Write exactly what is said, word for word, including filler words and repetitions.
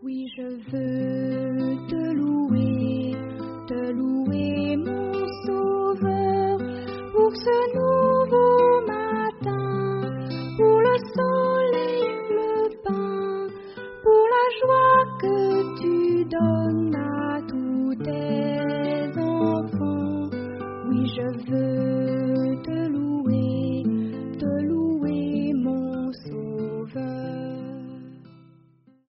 Oui, je veux te louer, te louer mon sauveur, pour ce nouveau matin, pour le soleil, le pain, pour la joie que tu donnes à tous tes enfants. Oui, je veux te louer.